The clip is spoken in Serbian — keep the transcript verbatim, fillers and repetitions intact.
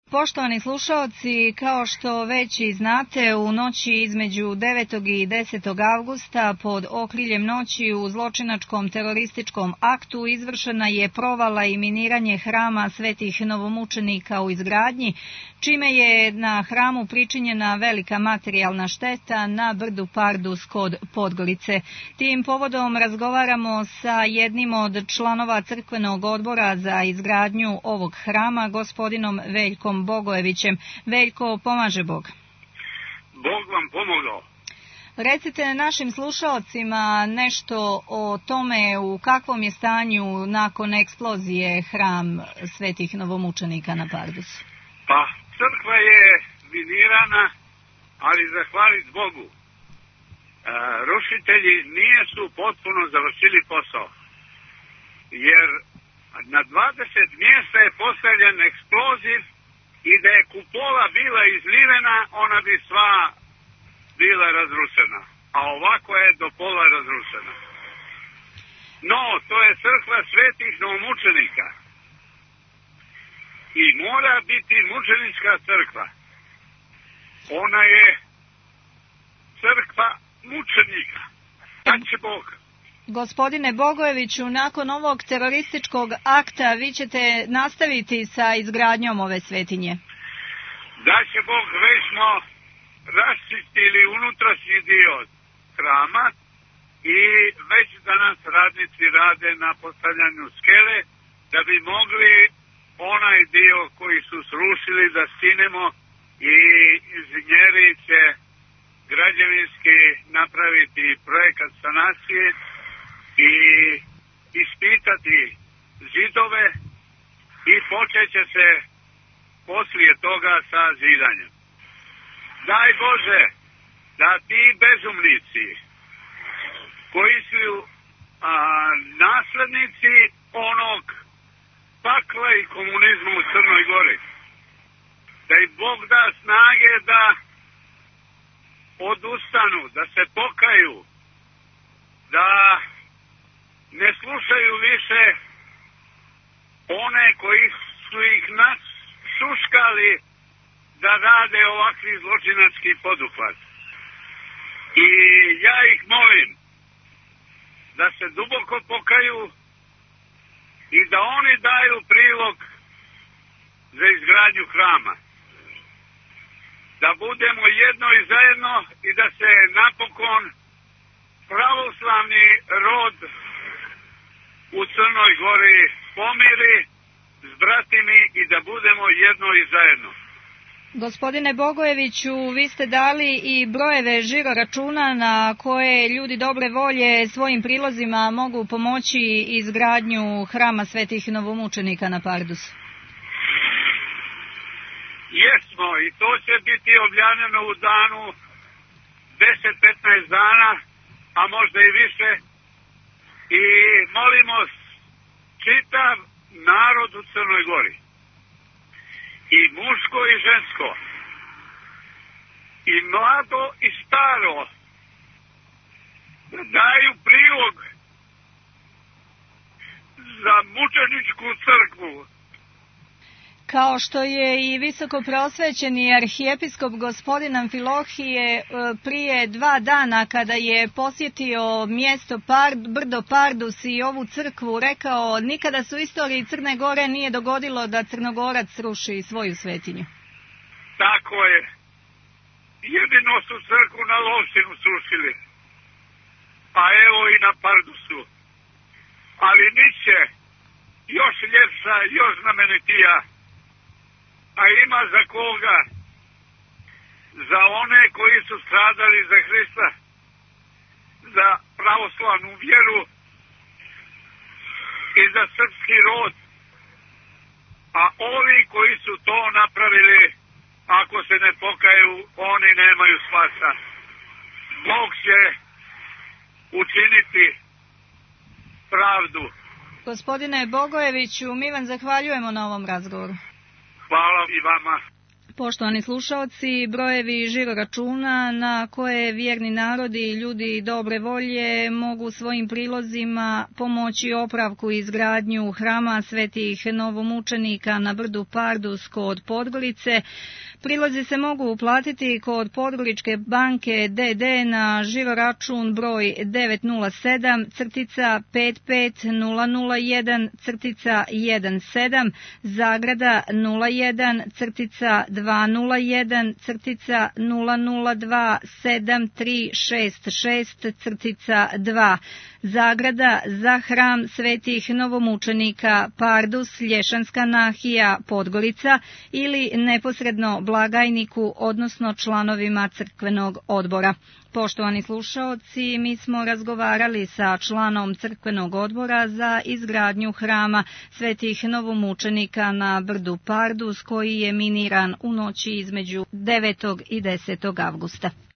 Poštovani slušaoci, kao što već i znate, u noći između devetog i desetog avgusta pod okriljem noći u zločinačkom terorističkom aktu izvršena je provala i miniranje hrama svetih novomučenika u izgradnji, čime je na hramu pričinjena velika materijalna šteta na brdu Pardus kod Podgorice. Tim povodom razgovaramo sa jednim od članova crkvenog odbora za izgradnju ovog hrama, gospodinom Veljkom Bogojevićem. Veljko, pomaže Bog. Bog vam pomogao. Recite našim slušalcima nešto o tome u kakvom je stanju nakon eksplozije hram svetih novomučenika na Pardusu. Pa, crkva je minirana, ali zahvaliti Bogu. E, rušitelji nisu potpuno završili posao, jer na dvadeset mjesta je postavljen eksploziv i da je kupola bila izlivena, ona bi sva bila razrušena, a ovako je do pola razrušena. No, to je crkva svetih novomučenika i mora biti mučenička crkva. Ona je crkva mučenika. Kad će Bog? Gospodine Bogojeviću, nakon ovog terorističkog akta vi ćete nastaviti sa izgradnjom ove svetinje. Da će Bog, već smo raščistili unutrašnji dio hrama i već danas radnici rade na postavljanju skele da bi mogli onaj dio koji su srušili da skinemo i inženjeri će građevinski napraviti projekat sanacije i ispitati zidove i počet će se poslije toga sa zidanjem. Daj Bože da ti bezumnici koji su a, naslednici onog pakla i komunizmu u Crnoj Gori, da im Bog da snage da odustanu, da se pokaju, da ne slušaju više one koji su ih nas šuškali da rade ovakvi zločinački poduhvat. I ja ih molim da se duboko pokaju i da oni daju prilog za izgradnju hrama. Da budemo jedno i zajedno i da se napokon pravoslavni rod u Crnoj Gori pomiri s bratimi i da budemo jedno i zajedno. Gospodine Bogojeviću, vi ste dali i brojeve žiro računa na koje ljudi dobre volje svojim prilozima mogu pomoći izgradnju hrama svetih novomučenika na Pardusu. Jesmo, i to će biti objavljeno u danu deset do petnaest dana, a možda i više. I molimo čitav narod u Crnoj Gori, i muško i žensko, i mlado i staro, da daju prilog za mučeničku crkvu. Kao što je i visoko preosvećeni arhijepiskop gospodin Amfilohije prije dva dana kada je posjetio mjesto Pard, brdo Pardus i ovu crkvu rekao, nikada se u istoriji Crne Gore nije dogodilo da Crnogorac sruši svoju svetinju. Tako je. Jedino su crkvu na Lovšinu srušili, a evo i na Pardusu. Ali niće još ljepša, još znamenitija. A ima za koga? Za one koji su stradali za Hrista, za pravoslavnu vjeru i za srpski rod. A ovi koji su to napravili, ako se ne pokaju, oni nemaju spasa. Bog će učiniti pravdu. Gospodine Bogojeviću, mi vam zahvaljujemo na ovom razgovoru. Hvala i vama. Poštovani slušaoci, brojevi žiroračuna na koje vjerni narodi i ljudi dobre volje mogu svojim prilozima pomoći opravku i izgradnju hrama svetih novomučenika na brdu Pardus kod Podgorice. Prilozi se mogu uplatiti kod Podgoričke banke D D na žiroračun broj devet nula sedam pet pet nula nula jedan jedan sedam, Zagrada nula jedan dva nula jedan nula nula dva sedam tri šest šest dva, Zagrada za hram svetih novomučenika Pardus, Lješanska nahija, Podgorica ili neposredno blagajniku, odnosno članovima crkvenog odbora. Poštovani slušaoci, mi smo razgovarali sa članom crkvenog odbora za izgradnju hrama svetih novomučenika na brdu Pardus koji je miniran u noći između devetog i desetog avgusta.